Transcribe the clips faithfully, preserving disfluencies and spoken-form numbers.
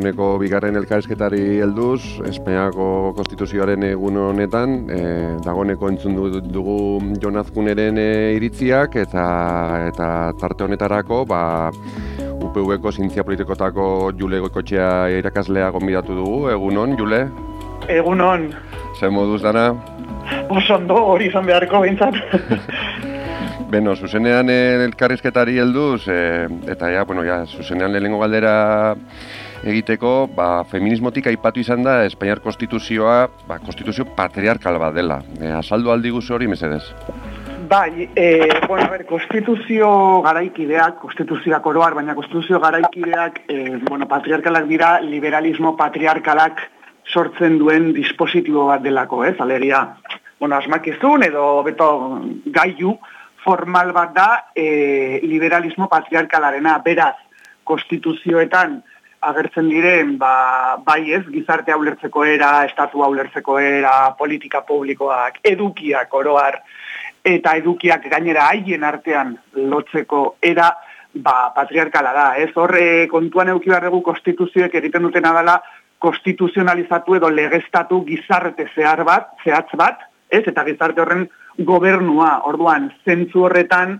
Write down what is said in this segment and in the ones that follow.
dagoeneko bigarren elkarrizketari helduz, Espainiako Konstituzioaren egun honetan, e, dagoeneko entzun dugu Jon Azkuneren e, iritziak, eta eta tarte honetarako, ba, U P V-ko zientzia politikotako Jule Goikotxea irakaslea gonbidatu dugu. Egunon, Jule? Egunon. Zer moduz dana? Osondo, hori izan beharko behintzat. Beno, zuzenean elkarrizketari helduz, e, eta ja, bueno, ja, zuzenean lehenengo galdera egiteko, ba, feminismotik aipatu izan da Espainiar Konstituzioa, ba, konstituzio patriarkal bat dela. E, azaldu aldi guzu hori, mesedez? Bai, e, bueno, a ver, konstituzio garaikideak, konstituzioak oroar, baina konstituzio garaikideak, e, bueno, patriarkalak dira, liberalismo patriarkalak sortzen duen dispositibo bat delako, ez? Alegia, bueno, asmakizun edo beto gailu formal bat da e, liberalismo patriarkalarena. Beraz, konstituzioetan agertzen diren, ba, bai ez, gizartea ulertzeko era, estatua ulertzeko era, politika publikoak, edukiak oroar, eta edukiak gainera haien artean lotzeko era, ba, patriarkala da. Ez horre kontuan eduki behar dugu konstituzioek egiten dutena dela konstituzionalizatu edo legeztatu gizarte zehar bat, zehatz bat, ez, eta gizarte horren gobernua. Orduan, zentzu horretan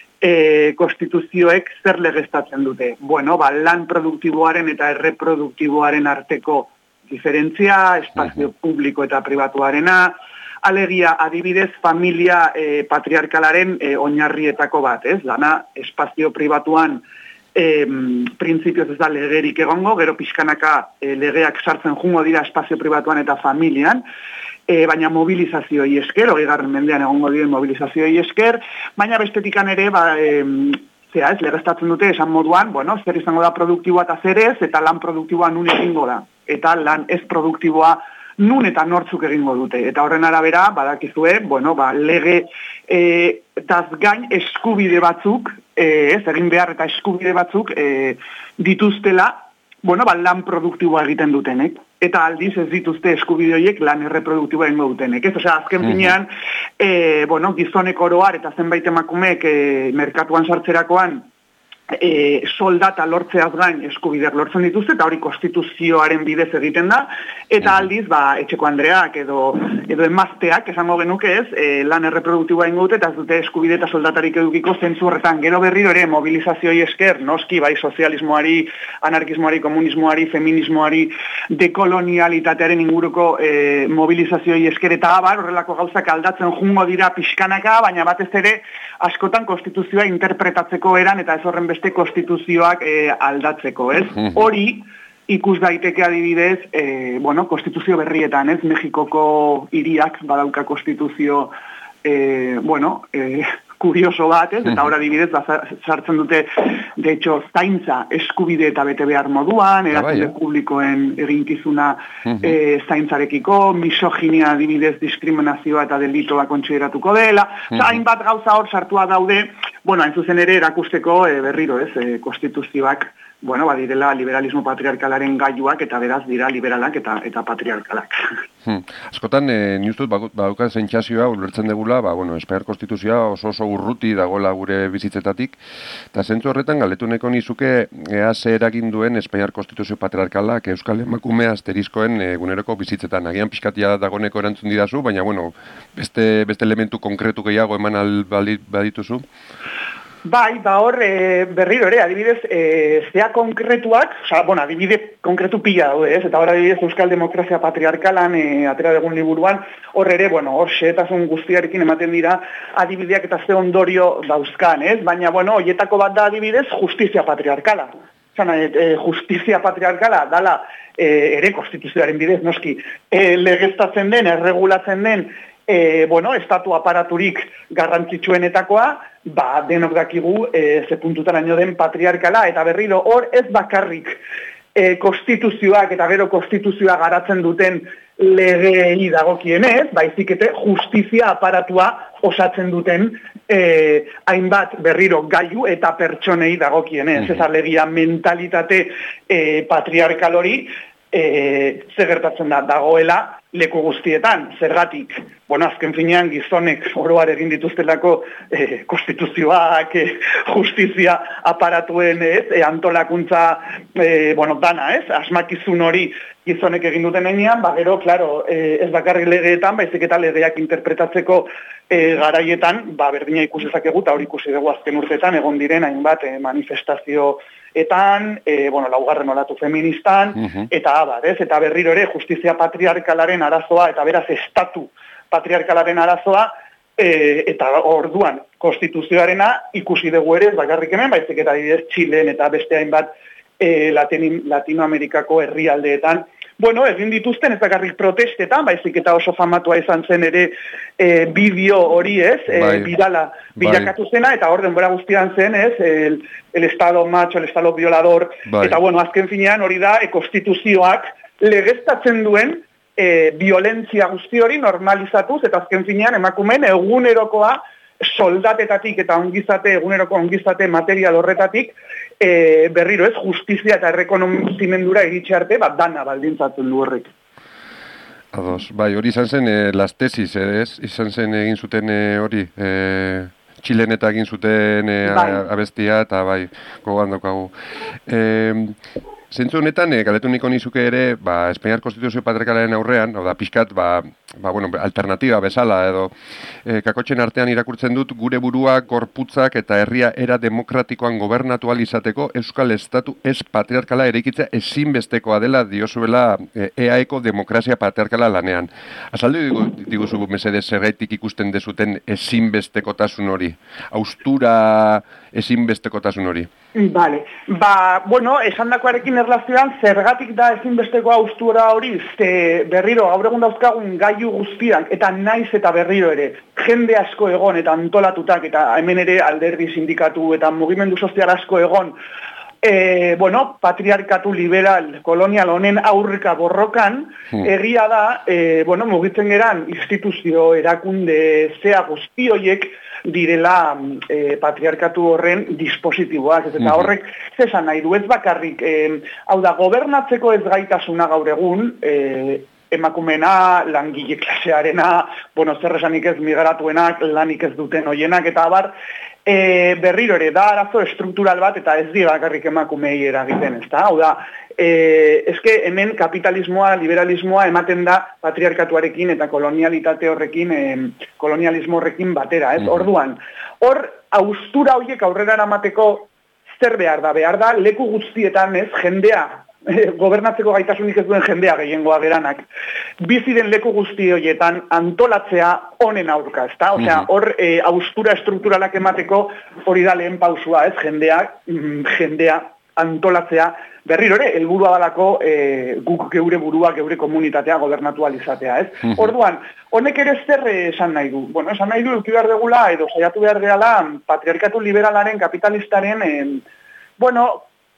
e, konstituzioek zer legeztatzen dute. Bueno, ba, lan produktiboaren eta erreproduktiboaren arteko diferentzia, espazio publiko eta pribatuarena, alegia adibidez familia e, patriarkalaren e, oinarrietako bat, ez? Dana espazio pribatuan e, printzipioz ez da legerik egongo, gero pixkanaka e, legeak sartzen jungo dira espazio pribatuan eta familian, e, baina mobilizazioi esker, hori garren mendean egongo diren mobilizazioi esker, baina bestetikan ere, ba, e, zera ez, legeztatzen dute esan moduan, bueno, zer izango da produktiboa eta zer ez, eta lan produktiboa nun egingo da, eta lan ez produktiboa nun eta nortzuk egingo dute. Eta horren arabera, badakizue, bueno, ba, lege e, taz gain eskubide batzuk, e, ez, egin behar eta eskubide batzuk e, dituztela, bueno, ba, lan produktiboa egiten dutenek. Eta aldiz ez dituzte eskubide horiek lan erreproduktiboa egingo dutenek. Ez, osea, azken finean, e, bueno, gizonek oroar eta zenbait emakumeek e, merkatuan sartzerakoan, E, soldata lortzeaz gain eskubideak lortzen dituzte, eta hori konstituzioaren bidez egiten da, eta aldiz, ba, etxeko andreak edo, edo emazteak, esango genuke ez, e, lan erreproduktiboa ingo dute, eta ez dute eskubide eta soldatarik edukiko zentzu horretan. Gero berriro ere, mobilizazioi esker, noski, bai, sozialismoari, anarkismoari, komunismoari, feminismoari, dekolonialitatearen inguruko e, mobilizazioi esker, eta abar, horrelako gauzak aldatzen jungo dira pixkanaka, baina batez ere, askotan konstituzioa interpretatzeko eran, eta ez horren beste konstituzioak e, aldatzeko, ez? Hori ikus daiteke adibidez, e, bueno, konstituzio berrietan, ez? Mexikoko hiriak badauka konstituzio, e, bueno, e, kurioso bat, ez? Eta hori adibidez, sartzen dute, de hecho, zaintza eskubide eta bete behar moduan, erakunde publikoen eginkizuna e, zaintzarekiko, misoginia adibidez diskriminazioa eta delitoa kontsideratuko dela, hainbat gauza hor sartua daude, bueno, hain zuzen ere erakusteko e, berriro, ez, e, konstituzioak, bueno, badirela liberalismo patriarkalaren gailuak eta beraz dira liberalak eta eta patriarkalak. Hmm. Askotan, e, ni ustut badauka sentsazioa ulertzen degula, ba, bueno, Espainiar Konstituzioa oso oso urruti dagoela gure bizitzetatik, eta zentzu horretan galdetu nahiko nizuke ea ze eragin duen Espainiar Konstituzio patriarkalak Euskal Emakume asterizkoen eguneroko bizitzetan. Agian pixkatia dagoeneko erantzun didazu, baina bueno, beste, beste elementu konkretu gehiago eman badituzu? Bai, ba hor, e, berriro ere, adibidez, e, zea konkretuak, oza, bueno, adibidez konkretu pila daude, ez? Eta hor adibidez Euskal Demokrazia Patriarkalan, e, atera dugun liburuan, hor ere, bueno, hor xehetasun guztiarekin ematen dira adibideak eta ze ondorio dauzkan, ez? Baina, bueno, horietako bat da adibidez justizia patriarkala. Zan, e, justizia patriarkala dala e, ere konstituzioaren bidez, noski, e, legeztatzen den, erregulatzen den, E, bueno, estatu aparaturik garrantzitsuenetakoa, ba, denok dakigu, e, ze puntutaraino den patriarkala, eta berriro hor ez bakarrik e, konstituzioak eta gero konstituzioa garatzen duten legei dagokienez, baizik eta justizia aparatua osatzen duten e, hainbat berriro gailu eta pertsonei dagokienez. Ez alegia mentalitate e, patriarkal hori, e, zer gertatzen da, dagoela leku guztietan, zergatik. Bueno, azken finean gizonek oroar egin dituztelako e, konstituzioak, e, justizia aparatuen, ez, e, antolakuntza, e, bueno, dana, ez, asmakizun hori gizonek egin duten enean, ba, gero, klaro, e, ez bakarrik legeetan, baizik eta legeak interpretatzeko e, garaietan, ba, berdina ikusi zakegu, eta hori ikusi dugu azken urteetan, egon diren hainbat e, manifestazio etan, e, bueno, laugarren olatu feministan, uh-huh. eta abar, ez? Eta berriro ere, justizia patriarkalaren arazoa, eta beraz, estatu patriarkalaren arazoa, e, eta orduan, konstituzioarena ikusi dugu ere, bakarrik hemen, baizik eta adibidez Txilen eta beste hainbat e, Latin, Latinoamerikako herrialdeetan, bueno, egin dituzten ez bakarrik protestetan, baizik eta oso famatua izan zen ere e, bideo hori ez, e, birala bilakatu zena, eta hor denbora guztian zen ez, el, el estado macho, el estado violador, bai. Eta bueno, azken finean hori da, e, konstituzioak legeztatzen duen e, violentzia guzti hori normalizatuz, eta azken finean emakumeen egunerokoa soldatetatik eta ongizate, eguneroko ongizate material horretatik, e, berriro ez, justizia eta errekonozimendura iritsi arte, bat dana baldintzatzen du horrek. Ados, bai, hori izan zen, e, las tesis, ez? Izan zen egin zuten e, hori, e, Txilen eta egin zuten e, bai. abestia, eta bai, gogoan daukagu. E, Zentzu honetan, e, galetu niko nizuke ere, ba, Espainiar Konstituzio Patriarkalaren aurrean, hau da, pixkat, ba, ba, bueno, alternatiba bezala, edo, e, kakotxen artean irakurtzen dut, gure buruak, gorputzak eta herria era demokratikoan gobernatu ahal izateko, Euskal Estatu ez patriarkala eraikitza ezinbestekoa dela diozuela e, eaeko demokrazia patriarkala lanean. Azaldu digu, diguzu mesedez zergaitik ikusten dezuten ezinbestekotasun hori, haustura ezinbestekotasun hori. Vale, ba, bueno, esan dakoarekin erlazioan, zergatik da ezinbesteko haustura hori, ze berriro, gaur egun dauzkagun gailu guztiak, eta naiz eta berriro ere, jende asko egon eta antolatutak, eta hemen ere alderdi sindikatu eta mugimendu sozial asko egon, e, bueno, patriarkatu liberal, kolonial honen aurrika borrokan, hmm. egia da, e, bueno, mugitzen geran instituzio, erakunde, zea guzti horiek, direla e, patriarkatu horren dispositiboak, ez eta horrek zesan nahi du, ez bakarrik, e, hau da, gobernatzeko ez gaitasuna gaur egun, e, emakumena, langile klasearena, bueno, zer esanik ez migratuenak, lanik ez duten hoienak, eta abar, e, berriro ere, da arazo estruktural bat, eta ez di bakarrik emakumei eragiten, ez da, hau da, e, eske hemen kapitalismoa, liberalismoa ematen da patriarkatuarekin eta kolonialitate horrekin, e, kolonialismo horrekin batera, ez? Orduan, hor, haustura horiek aurrera eramateko zer behar da? Behar da, leku guztietan, ez, jendea, gobernatzeko gaitasunik ez duen jendea gehiengoa geranak, biziren leku guzti horietan antolatzea honen aurka, ezta? Osea, hor e, haustura estrukturalak emateko hori da lehen pausua, ez? Jendeak, jendea antolatzea, berriro ere, helburua dalako e, guk geure burua, geure komunitatea gobernatu alizatea, ez? Uh-huh. Orduan, honek ere zer esan nahi du? Bueno, esan nahi du, eduki behar degula, edo saiatu behar gehala, patriarkatu liberalaren, kapitalistaren, eh, bueno,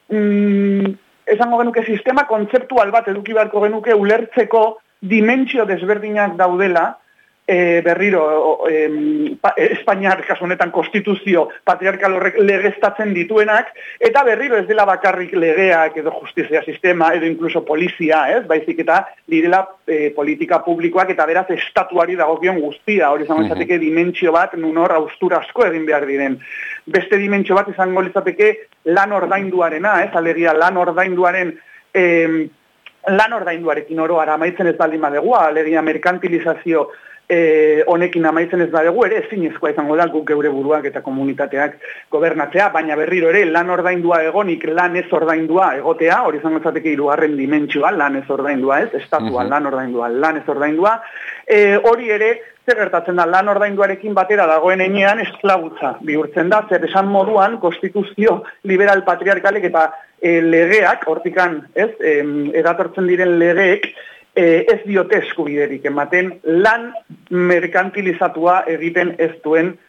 mm, esango genuke sistema kontzeptual bat eduki beharko genuke ulertzeko dimentsio desberdinak daudela, e, berriro, e, pa, Espainiar kasu honetan konstituzio patriarkal horrek legeztatzen dituenak, eta berriro ez dela bakarrik legeak edo justizia sistema, edo incluso polizia, ez? Baizik eta direla e, politika publikoak eta beraz estatuari dagokion guztia, hori izango izateke dimentsio bat, nun hor haustura asko egin behar diren. Beste dimentsio bat izango litzateke lan ordainduarena, ez? Alegia lan ordainduaren eh, lan ordainduarekin oro ara amaitzen ez baldin badegu, alegia merkantilizazio eh, honekin amaitzen ez badegu ere ezinezkoa izango da guk geure buruak eta komunitateak gobernatzea, baina berriro ere lan ordaindua egonik lan ez ordaindua egotea, hori izango izateke hirugarren dimentsioa, lan ez ordaindua, ez? Estatua, uh-huh. lan ordaindua, lan ez ordaindua, eh, hori ere zer gertatzen da, lan ordainduarekin batera dagoen enean esklabutza bihurtzen da, zer esan moduan konstituzio liberal patriarkalek eta e, legeak, hortikan, ez, e, edatortzen diren legeek, e, ez diote eskubiderik ematen lan merkantilizatua egiten ez duen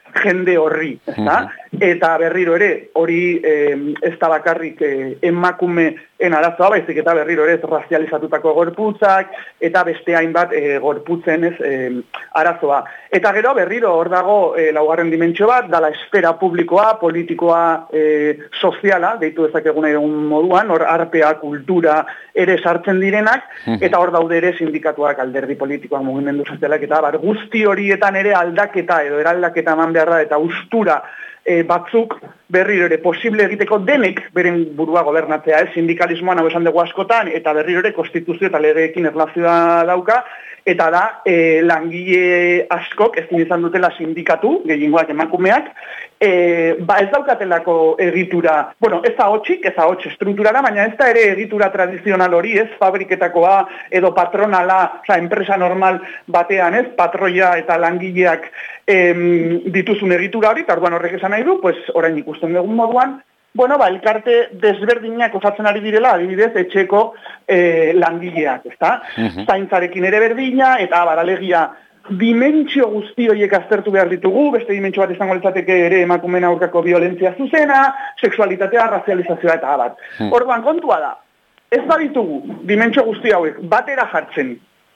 jende horri, ezta? Eta berriro ere, hori eh, ez da bakarrik eh, emakumeen arazoa, baizik eta berriro ere razializatutako gorputzak, eta beste hainbat eh, gorputzen ez eh, arazoa. Eta gero berriro hor dago eh, laugarren dimentsio bat, dala esfera publikoa, politikoa, eh, soziala, deitu dezakeguna egun moduan, hor artea, kultura ere sartzen direnak, eta hor daude ere sindikatuak, alderdi politikoak, mugimendu sozialak, eta bar, guzti horietan ere aldaketa edo eraldaketa eman behar da, eta ustura e, batzuk berriro ere posible egiteko denek beren burua gobernatzea, ez? Sindikalismoan hau esan dugu askotan, eta berriro ere konstituzio eta legeekin erlazioa dauka, eta da e, langile askok ezin izan dutela sindikatu, gehiengoak emakumeak, e, ba ez daukatelako egitura, bueno, ez da hotxik, ez da hotx estrukturara, baina ez da ere egitura tradizional hori, ez fabriketakoa edo patronala, oza, enpresa normal batean, ez, patroia eta langileak em, dituzun egitura hori, eta orduan horrek esan nahi du, pues orain ikusten dugun moduan, bueno, ba, elkarte desberdinak osatzen ari direla, adibidez, etxeko eh, langileak, ezta? Uh-huh. Zaintzarekin ere berdina, eta baralegia dimentsio guzti horiek aztertu behar ditugu, beste dimentsio bat izango litzateke ere emakumeen aurkako violentzia zuzena, sexualitatea, razializazioa eta abat. Uh-huh. Orduan, kontua da, ez baditugu dimentsio guzti hauek batera jartzen,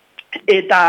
eta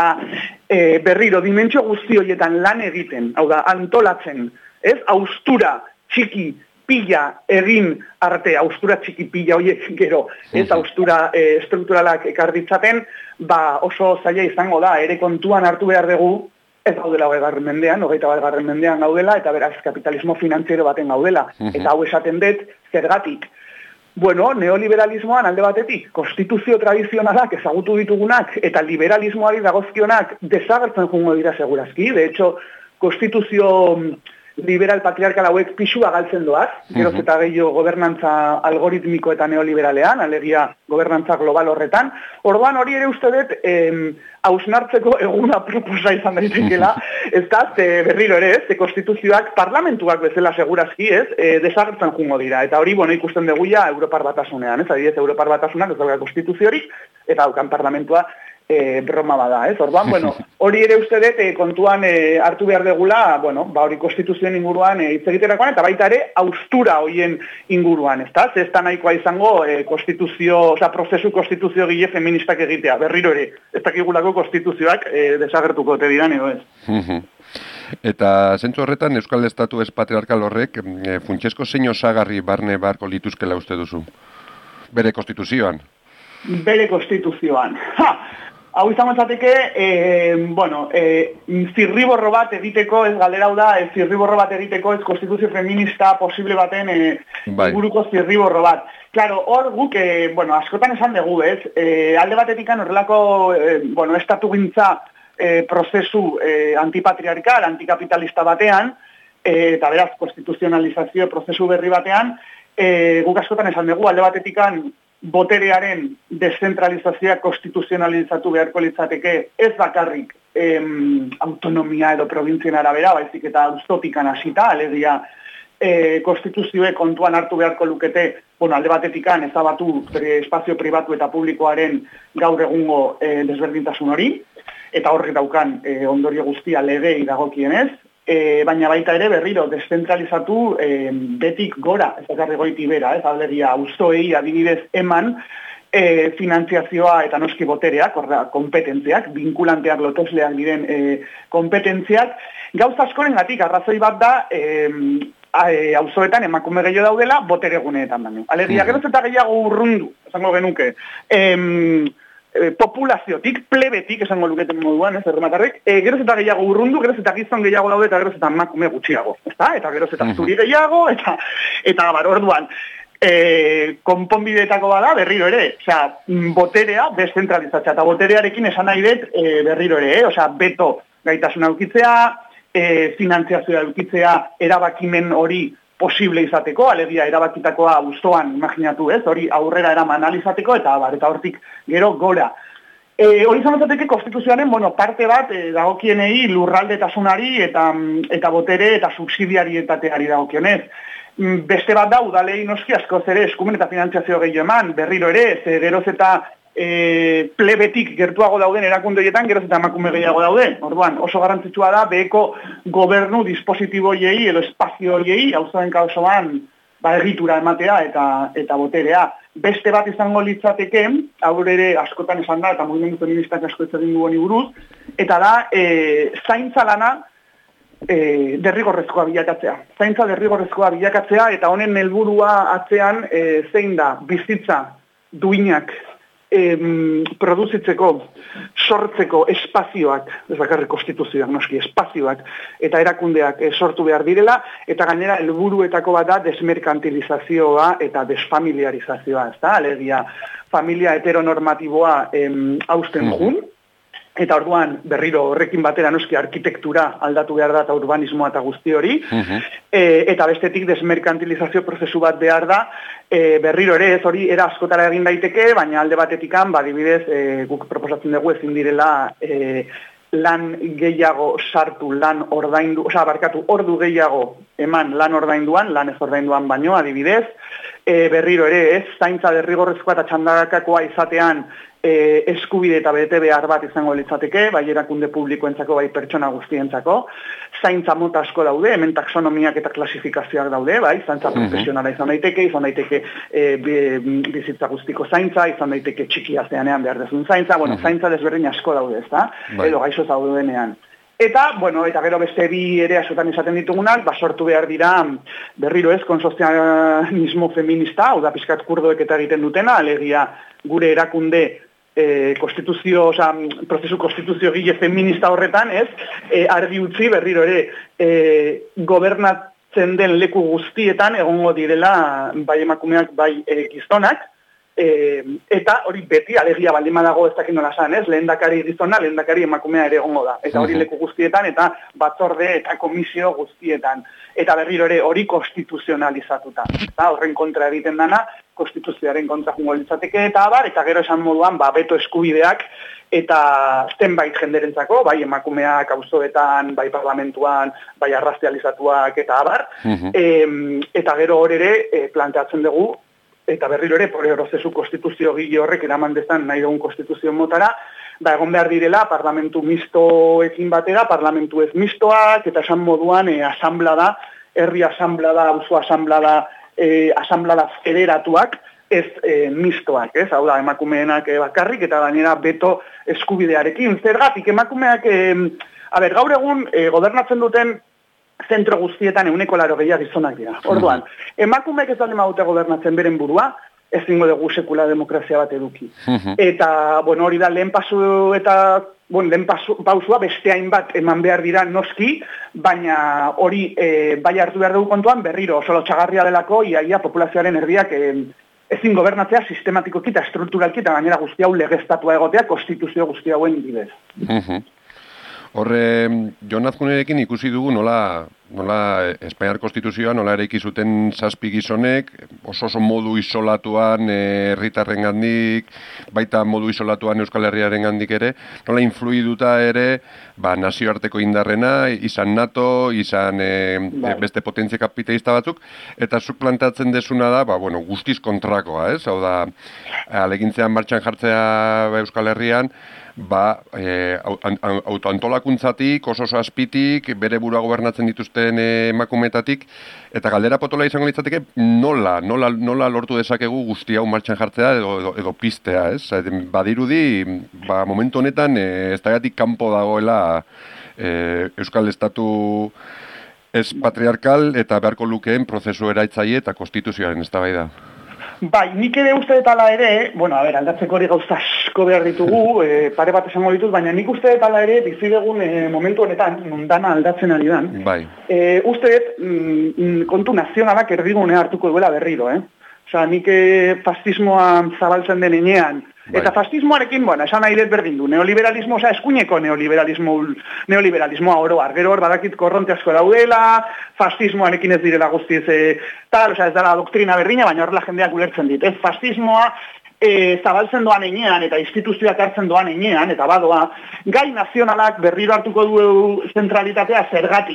e, berriro dimentsio guzti horietan lan egiten, hau da, antolatzen, ez, haustura, txiki, pila egin arte, haustura txiki pila horiek gero, ez haustura e, strukturalak ekarditzaten, ba oso zaila izango da, ere kontuan hartu behar dugu, ez gaudela hogeigarren mendean, hogeita batgarren mendean gaudela, eta beraz kapitalismo finantziero baten gaudela, eta hau esaten dut, zergatik. Bueno, neoliberalismoan alde batetik, konstituzio tradizionalak ezagutu ditugunak, eta liberalismoari dagozkionak desagertzen jungo dira segurazki, de hecho, konstituzio liberal patriarkal hauek pisua galtzen doaz, geroz eta gehiago gobernantza algoritmiko eta neoliberalean, alegia gobernantza global horretan. Orduan hori ere uste dut, hausnartzeko eguna proposa izan daitekela, ez da, ze berriro ere ez, ze konstituzioak parlamentuak bezala segurazki ez, e, desagertzen jungo dira. Eta hori, bueno, ikusten dugu ja Europar Batasunean, ez, adibidez Europar Batasunak ez dauka konstituziorik, eta daukan parlamentua E, broma bada, ez? Orduan, bueno, hori ere uste dut e, kontuan e, hartu behar degula, bueno, ba hori konstituzioen inguruan e, hitz egiterakoan, eta baita ere austura horien inguruan, ez da? Ez da nahikoa izango e, konstituzio, oza, prozesu konstituzio gile feministak egitea, berriro ere, ez dakigulako konstituzioak e, desagertuko te diran edo ez. Eta zentzu horretan, Euskal Estatu ez patriarkal horrek, e, funtsezko zein osagarri barne barko lituzkela uste duzu? Bere konstituzioan? Bere konstituzioan. Ha! Hau izango zateke, e, bueno, e, zirriborro bat egiteko, ez galdera hau da, e, zirriborro bat egiteko, ez konstituzio feminista posible baten e, bai. Buruko zirriborro bat. Claro, hor guk, e, bueno, askotan esan dugu, ez, e, alde batetikan horrelako, e, bueno, estatu gintza e, prozesu e, antipatriarkal, antikapitalista batean, e, eta beraz, konstituzionalizazio prozesu berri batean, e, guk askotan esan dugu, alde batetikan, boterearen deszentralizazioa konstituzionalizatu beharko litzateke ez bakarrik em, autonomia edo provintzien arabera, baizik eta auzotikan hasita, alegia e, konstituzioe kontuan hartu beharko lukete, bueno, alde batetikan ezabatu espazio pribatu eta publikoaren gaur egungo e, desberdintasun hori, eta horrek daukan e, ondorio guztia legei dagokienez, E, baina baita ere berriro deszentralizatu e, betik gora, ez dakarri goiti bera, ez alderia auzoei adibidez eman e, finantziazioa eta noski botereak, orda, kompetentziak, vinkulanteak lotosleak diren e, kompetentziak, gauza askorengatik arrazoi bat da e, auzoetan emakume gehiago daudela botere guneetan baino. Alegia, geroz eta gehiago urrundu, esango genuke, em, populaziotik, plebetik, esango luketen moduan, ez, errematarrek, e, geroz eta gehiago urrundu, geroz eta gizon gehiago daude, eta geroz eta emakume gutxiago, ezta? Eta geroz eta zuri gehiago, eta, eta bar, orduan, e, konponbideetako bada, berriro ere, osea, boterea deszentralizatzea, eta boterearekin esan nahi dut, e, berriro ere, eh? Osea, beto gaitasuna eukitzea, e, finantziazioa eukitzea, erabakimen hori posible izateko, alegia erabakitakoa auzoan imaginatu ez, hori aurrera eraman alizateko, eta bar, eta hortik gero gora. E, hori zantzateke konstituzioaren, bueno, parte bat e, dagokienei lurraldetasunari eta, eta botere eta subsidiarietateari dagokionez. Beste bat da, udalei noski askoz ere eskumen eta finantziazio gehiago eman, berriro ere, ze geroz eta e, plebetik gertuago dauden erakunde horietan, geroz eta emakume gehiago daude. Orduan, oso garrantzitsua da, beheko gobernu dispositiboiei edo espazio horiei, auzoen kausoan, ba, egitura ematea eta eta boterea. Beste bat izango litzateke, aur ere askotan esan da, eta mugimendu feministak asko ez egin du honi buruz, eta da, e, zaintza lana e, derrigorrezkoa bilakatzea. Zaintza derrigorrezkoa bilakatzea, eta honen helburua atzean e, zein da, bizitza duinak em, produzitzeko, sortzeko espazioak, ez bakarrik konstituzioak, noski, espazioak eta erakundeak e, sortu behar direla, eta gainera helburuetako bat da desmerkantilizazioa eta desfamiliarizazioa, ez da, alegia familia heteronormatiboa em, hausten jun, eta orduan berriro horrekin batera noski arkitektura aldatu behar da eta urbanismoa eta guzti hori, uh-huh. e, eta bestetik desmerkantilizazio prozesu bat behar da, e, berriro ere ez hori era askotara egin daiteke, baina alde batetikan, badibidez, e, guk proposatzen dugu ezin direla e, lan gehiago sartu, lan ordaindu, osea, barkatu, ordu gehiago eman lan ordainduan, lan ez ordainduan baino, adibidez, e, berriro ere ez, zaintza derrigorrezkoa eta txandakakoa izatean, E, eskubide eta bete behar bat izango litzateke, bai erakunde publikoentzako, bai pertsona guztientzako. Zaintza mota asko daude, hemen taxonomiak eta klasifikazioak daude, bai, zaintza profesionala izan daiteke, izan daiteke e, bizitza guztiko zaintza, izan daiteke txikia zeanean behar dezun zaintza, bueno, zaintza desberdin asko daude, ez da? Edo gaixo zaudenean. Eta, bueno, eta gero beste bi ere asotan izaten ditugunak, ba, sortu behar dira berriro ez, konsozialismo feminista, hau da pizkat kurdoek eta egiten dutena, alegia gure erakunde E, konstituzio, oza, prozesu konstituzio gile feminista horretan, ez, e, argi utzi berriro ere, e, gobernatzen den leku guztietan egongo direla bai emakumeak, bai e, gizonak, e, eta hori beti alegia baldin badago ez dakit nola esan, ez, lehendakari gizona, lehendakari emakumea ere egongo da, eta hori leku guztietan, eta batzorde eta komisio guztietan, eta berriro ere hori konstituzionalizatuta, eta horren kontra egiten dana, konstituzioaren kontra jungo litzateke eta abar, eta gero esan moduan, ba, beto eskubideak eta zenbait jenderentzako, bai emakumeak auzoetan, bai parlamentuan, bai arrazializatuak eta abar, uh-huh. e, eta gero hor ere e, planteatzen dugu, eta berriro ere, por prozesu konstituzio gile horrek eraman dezan nahi dugun konstituzio motara, ba, egon behar direla, parlamentu mistoekin batera, parlamentu ez mistoak, eta esan moduan, e, asamblada, herri asamblada, auzo asamblada, E, asamblada federatuak ez e, mistoak, ez? Hau da, emakumeenak e, bakarrik eta gainera beto eskubidearekin. Zergatik, emakumeak, e, a ber, gaur egun e, gobernatzen duten zentro guztietan euneko laro gehiago gizonak dira. Orduan, emakumeak ez dalde maute gobernatzen beren burua, ezingo dugu sekula demokrazia bat eduki. Eta, bueno, hori da, lehen pasu eta Bon, lehen pausua beste hainbat eman behar dira noski, baina hori e, bai hartu behar dugu kontuan berriro, oso lotxagarria delako, iaia populazioaren erdiak e, ezin gobernatzea sistematikoki eta estrukturalki eta gainera guzti hau legeztatua egotea konstituzio guzti hauen bidez. Horre, Jon Azkunerekin ikusi dugu nola, nola Espainiar Konstituzioa nola eraiki zuten zazpi gizonek, oso oso modu isolatuan herritarren gandik, baita modu isolatuan Euskal Herriaren gandik ere, nola influiduta ere, ba, nazioarteko indarrena, izan NATO, izan e, bai. beste potentzia kapitalista batzuk, eta zuk plantatzen desuna da, ba, bueno, guztiz kontrakoa, ez? Hau da, alegintzean martxan jartzea Euskal Herrian, ba, e, autoantolakuntzatik, oso oso azpitik, bere burua gobernatzen dituzten e, emakumetatik, eta galdera potola izango litzateke nola, nola, nola lortu dezakegu guzti hau martxan jartzea edo, edo, edo pistea, ez? Badirudi, ba, momentu honetan, e, ez dagatik kanpo dagoela e, Euskal Estatu ez patriarkal eta beharko lukeen prozesu eraitzaile eta konstituzioaren eztabaida. Bai, nik ere uste dut ala ere, bueno, a ber, aldatzeko hori gauza asko behar ditugu, e, pare bat esango ditut, baina nik uste dut ala ere bizidegun e, momentu honetan, nondana aldatzen ari dan. Bai. E, uste dut, mm, kontu nazionalak erdigunea hartuko duela berriro, eh? Osa, nik e, fascismoa zabaltzen den enean, bai. Eta fascismoarekin, bueno, esan nahi dut berdin du, neoliberalismo, oza, eskuineko neoliberalismo, neoliberalismoa oroar, gero hor badakit korronte asko daudela, fascismoarekin ez direla guztiz, e, tal, oza, ez dela doktrina berrina, baina horrela jendeak ulertzen dit, ez, fascismoa e, zabaltzen doan enean, eta instituzioak hartzen doan enean, eta badoa, gai nazionalak berriro hartuko du zentralitatea zergatik.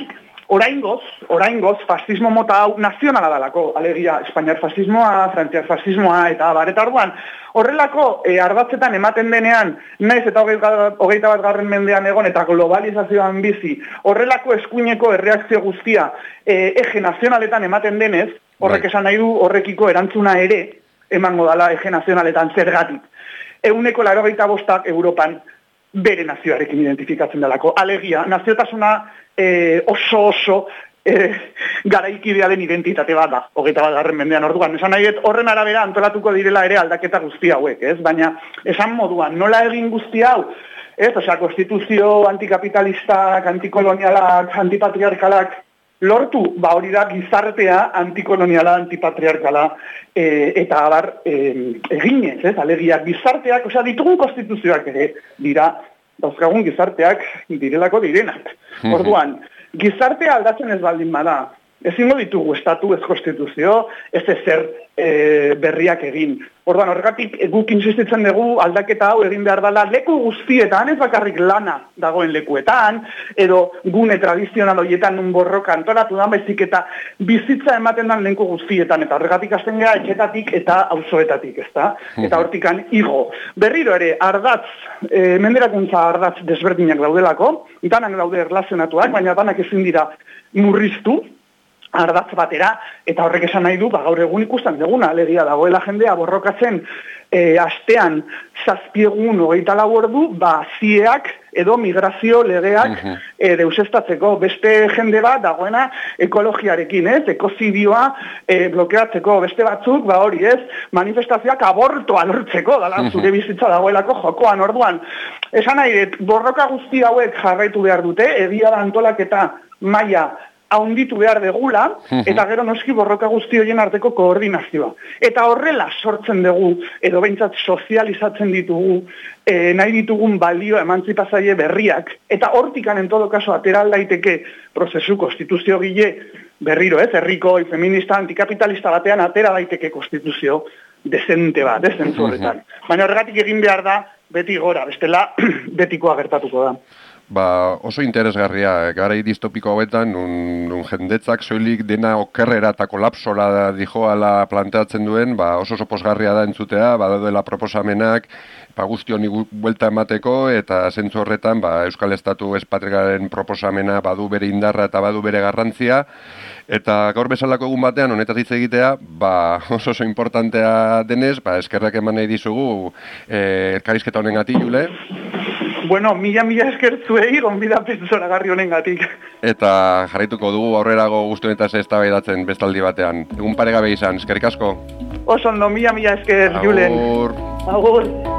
Oraingoz, oraingoz, fascismo mota hau nazionala dalako, alegia, Espainiar fascismoa, Frantziar fascismoa, eta bar, eta orduan, horrelako e, ardatzetan ematen denean, naiz eta hogeita bat garren mendean egon, eta globalizazioan bizi, horrelako eskuineko erreakzio guztia e, eje nazionaletan ematen denez, horrek esan nahi du horrekiko erantzuna ere, emango dala eje nazionaletan zergatik. Euneko laurogeita bostak Europan bere nazioarekin identifikatzen delako. Alegia, naziotasuna e, oso oso e, garaikidea den identitate bat da, hogeita bat garren mendean orduan. Esan nahi, horren arabera antolatuko direla ere aldaketa guzti hauek, ez? Baina, esan moduan, nola egin guzti hau? Ez, osea, konstituzio antikapitalistak, antikolonialak, antipatriarkalak, lortu, ba hori da gizartea antikoloniala, antipatriarkala e, eta abar e, eginez, ez, alegia gizarteak, osea, ditugun konstituzioak ere dira, dauzkagun gizarteak direlako direnak. Orduan, gizartea aldatzen ez baldin bada, ezingo ditugu estatu ez konstituzio, ez ezer e, berriak egin. Orduan, horregatik guk insistitzen dugu aldaketa hau egin behar dela leku guztietan, ez bakarrik lana dagoen lekuetan, edo gune tradizional horietan nun borroka antolatu da, baizik eta bizitza ematen den leku guztietan, eta horregatik hasten gara etxetatik eta auzoetatik, ezta? Eta hortikan igo. Berriro ere, ardatz, e, menderakuntza ardatz desberdinak daudelako, danak daude erlazionatuak, baina danak ezin dira murriztu, ardatz batera, eta horrek esan nahi du, ba, gaur egun ikusten duguna, alegia dagoela jendea borrokatzen e, astean zazpiegun hogeita lau ordu, ba, zieak edo migrazio legeak uh -huh. e, deusestatzeko. Beste jende bat dagoena ekologiarekin, ez? Ekozidioa e, blokeatzeko. Beste batzuk, ba hori, ez? Manifestazioak abortoa lortzeko, dala, zure bizitza dagoelako jokoan orduan. Esan nahi, borroka guzti hauek jarraitu behar dute, egia da antolaketa maila haunditu behar degula, eta gero noski borroka guzti horien arteko koordinazioa. Eta horrela sortzen dugu, edo behintzat sozializatzen ditugu, e, nahi ditugun balio emantzipatzaile berriak, eta hortikan en todo caso atera daiteke prozesu konstituzio gile berriro, ez, herrikoi, feminista, antikapitalista batean atera daiteke konstituzio dezente bat, ez, zentzu horretan. Baina horregatik egin behar da, beti gora, bestela betikoa gertatuko da. Ba, oso interesgarria, garai distopiko hauetan, nun, nun jendetzak soilik dena okerrera eta kolapsora dijoala planteatzen duen, ba, oso oso posgarria da entzutea, badaudela proposamenak, ba, guzti honi buelta emateko, eta zentzu horretan, ba, Euskal Estatu espatriarkaren proposamena badu bere indarra eta badu bere garrantzia, eta gaur bezalako egun batean, honetaz hitz egitea, ba, oso oso importantea denez, ba, eskerrak eman nahi dizugu, eh, elkarrizketa honengatik, Jule. Bueno, mila mila eskertzuei, gonbidapen zoragarri honengatik. Eta jarraituko dugu aurrerago guztionetaz eztabaidatzen bestaldi batean. Egun paregabe izan, eskerrik asko. Oso ondo, mila mila esker, Julen. Agur. Agur.